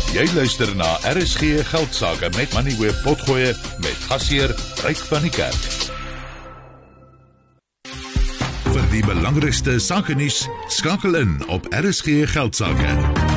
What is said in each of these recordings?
Jy luister na RSG Geldsaake met Money Web Potgoe met gasheer Ryk van die Kerk. Vir die belangrikste sakenuus, skakel in op RSG Geldsaake.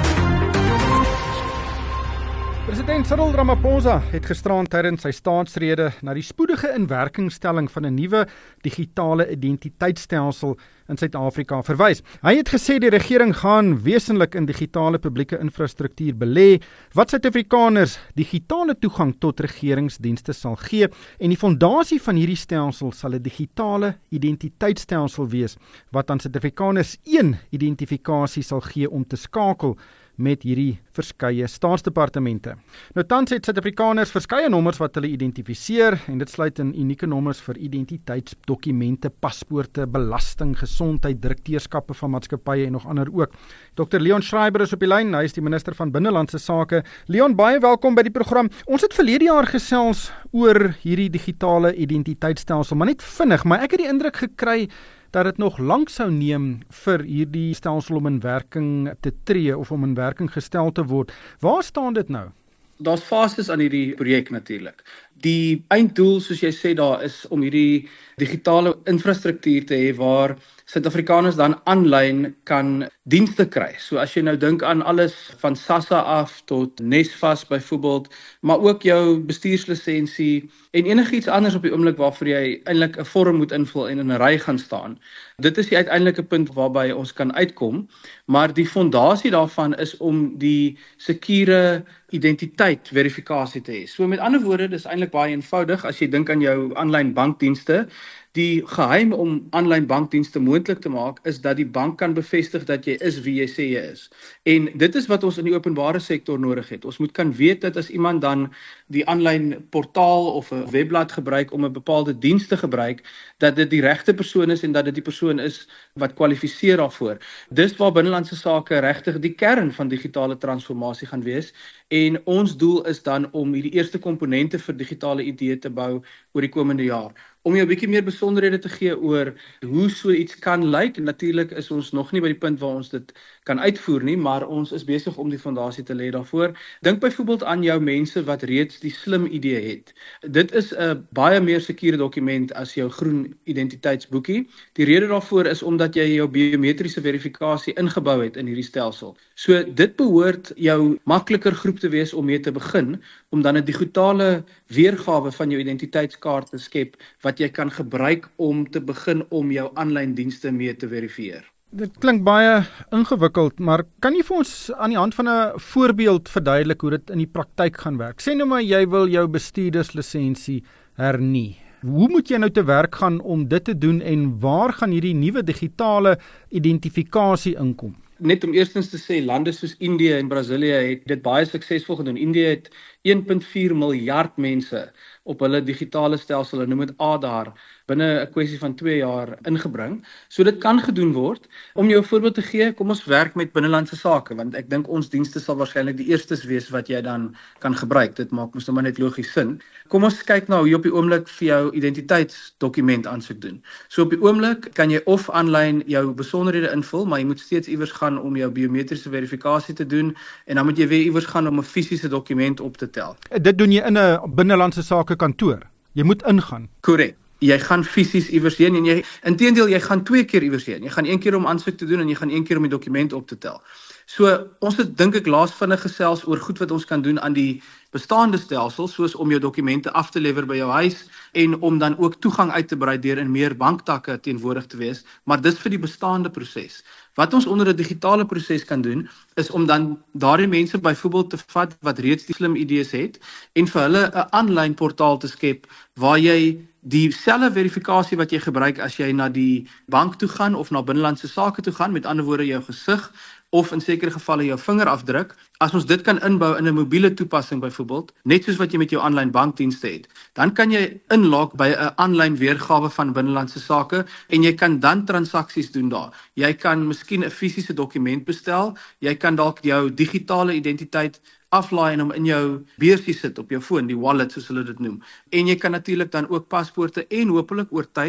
President Cyril Ramaphosa het gisteraan tydens sy staatsrede na die spoedige inwerkingstelling van 'n nuwe digitale identiteitstelsel in Suid-Afrika verwys. Hy het gesê die regering gaan wesenlik in digitale publieke infrastruktuur belê, wat Suid-Afrikaners digitale toegang tot regeringsdienste sal gee, en die fondasie van hierdie stelsel sal 'n digitale identiteitstelsel wees, wat aan Suid-Afrikaners een identifikasie sal gee om te skakel met hierdie verskeie staatsdepartemente. Nou tans het Suid-Afrikaners verskeie nommers wat hulle identifiseer, en dit sluit in unieke nommers vir identiteitsdokumente, paspoorte, belasting, gesondheid, direkteurskappe van maatskappye en nog ander ook. Dr. Leon Schreiber is op die lyn, hy is die minister van Binnelandse Sake. Leon, baie welkom by die program. Ons het verlede jaar gesels oor hierdie digitale identiteitstelsel, maar net vinnig, maar ek het die indruk gekry dat dit nog lank sou neem vir hierdie stelsel om in werking te tree of om in werking gestel te word. Waar staan dit nou? Daar's fases aan hierdie projek natuurlik. Die einddoel, soos jy sê, daar is om hierdie digitale infrastruktuur te hê waar Suid-Afrikaners dan aanlyn kan dienste kry. So as jy nou dink aan alles van SASSA af tot Nesfas byvoorbeeld, maar ook jou bestuurslisensie en enigiets anders op die oomblik waarvoor jy eintlik 'n vorm moet invul en in 'n ry gaan staan. Dit is die uiteindelike punt waarby ons kan uitkom, maar die fondasie daarvan is om die sekure identiteit verifikasie te hê. So met ander woorde, dis eintlik baie eenvoudig as jy dink aan jou aanlyn bankdienste. Die geheim om aanlyn bankdienste moontlik te maak is dat die bank kan bevestig dat jy is wie jy sê jy is. En dit is wat ons in die openbare sektor nodig het. Ons moet kan weet dat as iemand dan die aanlyn portaal of 'n webblad gebruik om 'n bepaalde diens te gebruik, dat dit die regte persoon is en dat dit die persoon is wat kwalifiseer daarvoor. Dis waar Binnelandse Sake regtig die kern van digitale transformasie gaan wees. En ons doel is dan om hierdie eerste komponente vir digitale ID te bou oor die komende jaar. Om jou 'n bietjie meer besonderhede te gee oor hoe so iets kan lyk. Natuurlik is ons nog nie by die punt waar ons dit kan uitvoer nie, maar ons is besig om die fondasie te lê daarvoor. Dink byvoorbeeld aan jou mense wat reeds die slim ID het. Dit is 'n baie meer sekure dokument as jou groen identiteitsboekie. Die rede daarvoor is omdat jy jou biometriese verifikasie ingebou het in hierdie stelsel. So dit behoort jou makliker groep te wees om mee te begin, om dan 'n digitale weergawe van jou identiteitskaart te skep wat jy kan gebruik om te begin om jou aanlyn dienste mee te verifieer. Dit klink baie ingewikkeld, maar kan jy vir ons aan die hand van 'n voorbeeld verduidelik hoe dit in die praktyk gaan werk? Sê nou maar jy wil jou bestuurderslisensie hernie. Hoe moet jy nou te werk gaan om dit te doen en waar gaan hierdie nuwe digitale identifikasie inkom? Net om eerstens te sê, lande soos Indië en Brasilië het dit baie suksesvol gedoen. Indië het 1.4 miljard mense op hulle digitale stelsel, hulle noem dit Aadhaar, binne 'n kwessie van 2 jaar ingebring. So dit kan gedoen word. Om jou 'n voorbeeld te gee, kom ons werk met Binnelandse Sake, want ek dink ons dienste sal waarskynlik die eerstes wees wat jy dan kan gebruik. Dit maak mos nou maar net logies sin. Kom ons kyk nou hoe jy op die oomblik vir jou identiteitsdokument aansoek doen. So op die oomblik kan jy of aanlyn jou besonderhede invul, maar jy moet steeds iewers gaan om jou biometriese verifikasie te doen, en dan moet jy weer iewers gaan om 'n fisiese dokument op te tel. Dit doen jy in 'n Binnelandse Sake kantoor. Jy moet ingaan. Korrek. Jy gaan fisies iewers heen en inteendeel jy gaan 2 keer iewers heen. Jy gaan 1 keer om aansoek te doen en jy gaan 1 keer om die dokument op te tel. So ons het dink ek laas vinnig gesels oor goed wat ons kan doen aan die bestaande stelsels, soos om jou dokumente af te lewer by jou huis en om dan ook toegang uit te brei deur in meer banktakke teenwoordig te wees, maar dis vir die bestaande proses. Wat ons onder 'n digitale proses kan doen, is om dan daardie mense byvoorbeeld te vat wat reeds die slim ID's het en vir hulle 'n aanlyn portaal te skep waar jy dieselfde verifikasie wat jy gebruik as jy na die bank toe gaan of na Binnelandse Sake toe gaan, met ander woorde jou gesig of in sekere gevalle jou vingerafdruk, as ons dit kan inbou in 'n mobiele toepassing byvoorbeeld, net soos wat jy met jou aanlyn bankdienste het, dan kan jy inlog by 'n aanlyn weergawe van Binnelandse Sake en jy kan dan transaksies doen daar. Jy kan miskien 'n fisiese dokument bestel, jy kan dalk jou digitale identiteit aflaai en hom in jou beursie sit op jou foon, die wallet soos hulle dit noem. En jy kan natuurlik dan ook paspoorte en hopelik oor tyd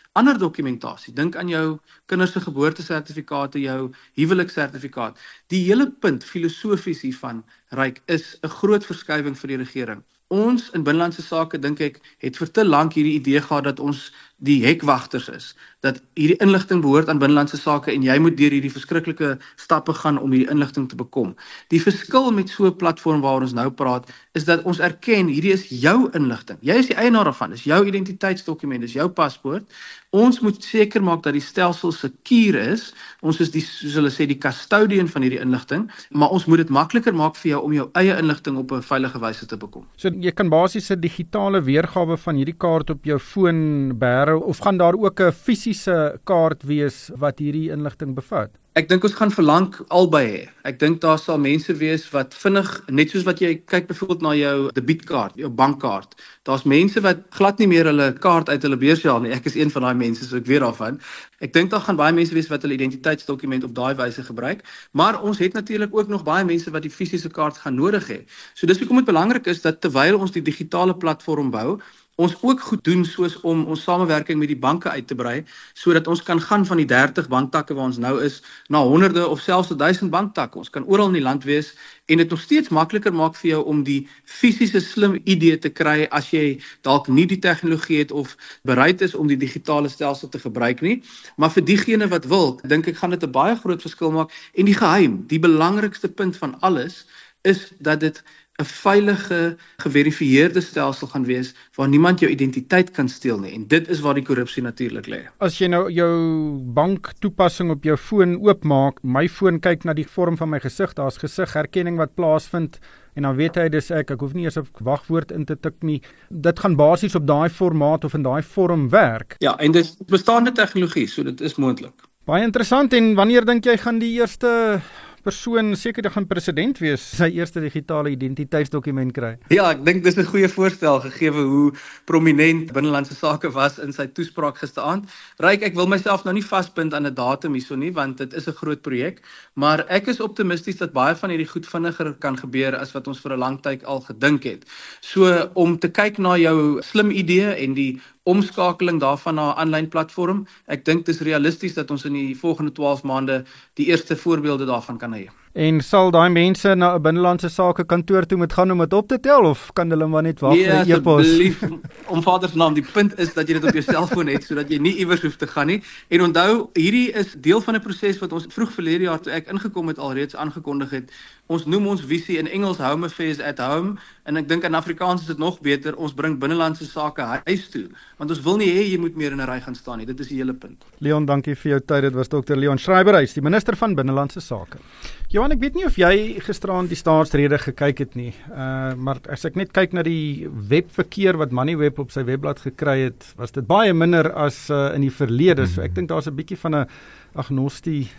ander dokumentasie. Dink aan jou kinders se geboortesertifikate, jou huweliksertifikaat. Die hele punt filosofies hiervan, Ryk, is 'n groot verskywing vir die regering. Ons in binnelandse sake, dink ek, het vir te lank hierdie idee gehad dat ons die hekwagters is, dat hierdie inligting behoort aan binnelandse sake en jy moet deur hierdie verskriklike stappe gaan om hierdie inligting te bekom. Die verskil met so 'n platform waaroor ons nou praat, is dat ons erken hierdie is jou inligting. Jy is die eienaar daarvan, dis jou identiteitsdokument, dis jou paspoort. Ons moet seker maak dat die stelsel sekuur is. Ons is die, soos hulle sê, die custodian van hierdie inligting, maar ons moet dit makliker maak vir jou om jou eie inligting op 'n veilige wyse te bekom. So jy kan basies 'n digitale weergawe van hierdie kaart op jou foon bære, of gaan daar ook 'n fisiese kaart wees wat hierdie inligting bevat? Ek dink ons gaan verlang albei hê. Ek dink daar sal mense wees wat vinnig, net soos wat jy kyk byvoorbeeld na jou debietkaart, jou bankkaart. Daar's mense wat glad nie meer hulle kaart uit hulle beurs haal nie. Ek is een van daai mense, so ek weet daarvan. Ek dink daar gaan baie mense wees wat hulle identiteitsdokument op daai wyse gebruik, maar ons het natuurlik ook nog baie mense wat die fisiese kaart gaan nodig hê. So dis hoekom dit belangrik is dat terwyl ons die digitale platform bou, ons ook goed doen soos om ons samewerking met die banke uit te brei, sodat ons kan gaan van die 30 banktakke waar ons nou is, na honderde of selfs 1000 banktakke. Ons kan oral in die land wees en dit nog steeds makliker maak vir jou om die fisiese slim ID te kry as jy dalk nie die tegnologie het of bereid is om die digitale stelsel te gebruik nie. Maar vir diegene wat wil, dink ek gaan dit 'n baie groot verskil maak. En die geheim, die belangrikste punt van alles, is dat dit 'n veilige, geverifieerde stelsel gaan wees waar niemand jou identiteit kan steel nie. En dit is waar die korrupsie natuurlik lê. As jy nou jou banktoepassing op jou foon oopmaak, my foon kyk na die vorm van my gesig, daar's gesigherkenning wat plaasvind en dan weet hy dis ek hoef nie eers 'n wagwoord in te tik nie. Dit gaan basies op daai formaat of in daai vorm werk. Ja, en dit is bestaande tegnologie, so dit is moontlik. Baie interessant. En wanneer dink jy gaan die eerste persoon, seker dit gaan president wees, sy eerste digitale identiteitsdokument kry? Ja, ek dink dis 'n goeie voorstel gegee hoe prominent binnelandse sake was in sy toespraak gisteraand. Ryk, ek wil myself nou nie vasbind aan 'n datum hierso nie, want dit is 'n groot projek, maar ek is optimisties dat baie van hierdie goed vinniger kan gebeur as wat ons vir 'n lang tyd al gedink het. So om te kyk na jou slim idee en die omskakeling daarvan na 'n aanlyn platform, ek dink dis realisties dat ons in die volgende 12 maande die eerste voorbeelde daarvan kan hê. En sal daai mense na 'n binnelandse sake kantoor toe moet gaan om dit op te tel, of kan hulle maar net wag vir 'n e-pos? Nee, asseblief, om Vader se naam, die punt is dat jy dit op jou selfoon het, sodat jy nie iewers hoef te gaan nie. En onthou, hierdie is deel van 'n proses wat ons vroeg verlede jaar toe ek ingekom het alreeds aangekondig het. Ons noem ons visie in Engels Home Affairs at Home, en ek dink in Afrikaans is dit nog beter, ons bring binnelandse sake huis toe, want ons wil nie hê jy moet meer in 'n ry gaan staan nie. Dit is die hele punt. Leon, dankie vir jou tyd. Dit was Dr. Leon Schreiber, hy is die minister van Binnelandse Sake. Johan, ek weet nie of jy gisteraand die staatsrede gekyk het nie, maar as ek net kyk na die webverkeer wat Moneyweb op sy webblad gekry het, was dit baie minder as in die verlede. So ek dink daar's 'n bietjie van 'n agnostie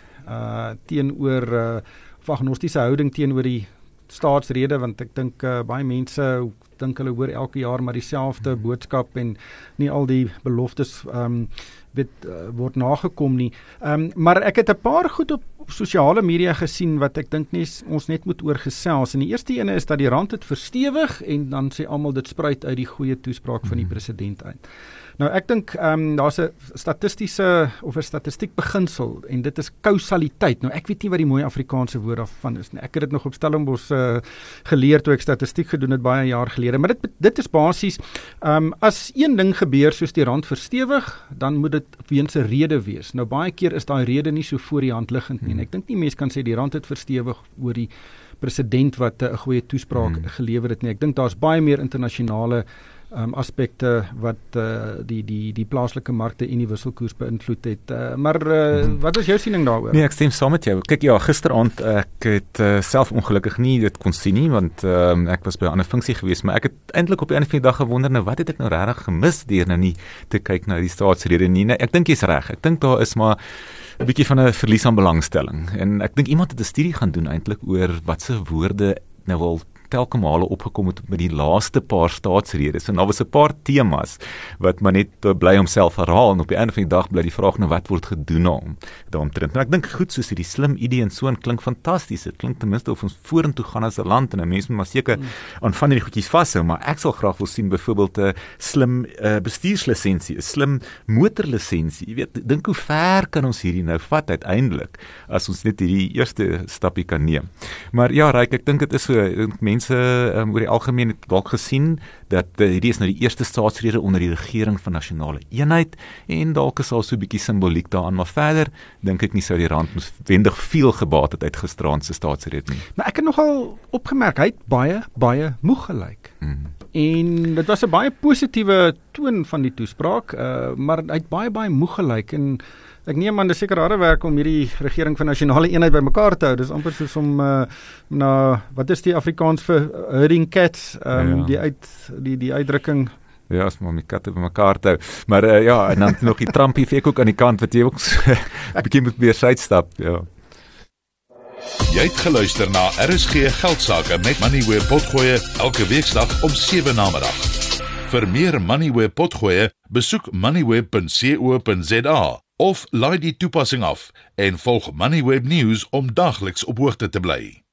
teenoor of agnostiese houding teenoor die staatsrede, want ek dink baie mense dink hulle hoor elke jaar maar dieselfde boodskap en nie al die beloftes word nagekom nie. Maar ek het 'n paar goed op sosiale media gesien wat ek dink ons net moet oor gesels. En die eerste ene is dat die rand het verstewig en dan sê almal dit spruit uit die goeie toespraak van die president uit. Nou ek dink daar's 'n statistiese of 'n statistiek beginsel en dit is kausaliteit. Nou ek weet nie wat die mooi Afrikaanse woord daarvan is nie. Ek het dit nog op Stellenbosch geleer toe ek statistiek gedoen het baie jaar gelede. Maar dit is basies as een ding gebeur soos die rand verstewig, dan moet dit weens 'n rede wees. Nou baie keer is daai rede nie so voor die hand liggend nie. En ek dink nie mense kan sê die rand het verstewig oor die president wat 'n goeie toespraak gelewer het nie. Ek dink daar's baie meer internasionale aspekte wat die plaaslike markte en die wisselkoers beïnvloed het. Maar wat is jou siening daaroor? Nee, ek stem saam met jou. Kyk, ja, gisteraand ek het self ongelukkig nie dit kon sien nie, want ek was by 'n ander funksie geweest, maar ek het eintlik op die einde van die dag gewonder, nou wat het ek nou regtig gemis deur nou nie te kyk na die staatsrede nie. Nou, ek dink jy's reg. Ek dink daar is maar 'n bietjie van 'n verlies aan belangstelling. En ek dink iemand het 'n studie gaan doen eintlik oor wat se woorde nou al telke male opgekom het met die laaste paar staatsredes. En daar was 'n paar temas wat maar net bly homself herhaal en op die einde van die dag bly die vraag nou wat word gedoen daaromtrent. Maar ek dink goed soos hierdie slim idee en so en klink fantasties. Dit klink ten minste of ons vorentoe gaan as 'n land en 'n mens moet maar seker aan van hierdie goedjies vashou, maar ek sal graag wil sien byvoorbeeld 'n slim bestuurslisensie, 'n slim motorlisensie. Jy weet, dink hoe ver kan ons hierdie nou vat uiteindelik as ons net hierdie eerste stappie kan neem. Maar ja, Ryk, ek dink dit is so, mense oor die algemeen het dalk gesien dat hierdie is nou die eerste staatsrede onder die regering van nasionale eenheid en dalk is al so 'n bietjie simboliek daaraan, maar verder dink ek nie sou die rand noodwendig veel gebaat het uit gisteraand se staatsrede nie. Maar ek het nogal opgemerk, hy het baie moeg gelyk. En dit was 'n baie positiewe toon van die toespraak, maar hy het baie moeg gelyk en ek neem aan dis seker harde werk om hierdie regering van nasionale eenheid bymekaar te hou. Dis amper soos om na wat is die Afrikaans vir herding cats, die uitdrukking. Ja, as maar my katte bymekaar te hou. Maar ja, en dan nog die Trumpie fek ook aan die kant wat jy ook 'n bietjie moet weer sidestap, ja. Jy het geluister na RSG Geldsaake met Money Web Potgoe elke weeksdag om 7 namiddag. Vir meer Money Web Potgoe, besoek moneyweb.co.za of laai die toepassing af en volg Money Web News om dagliks op hoogte te bly.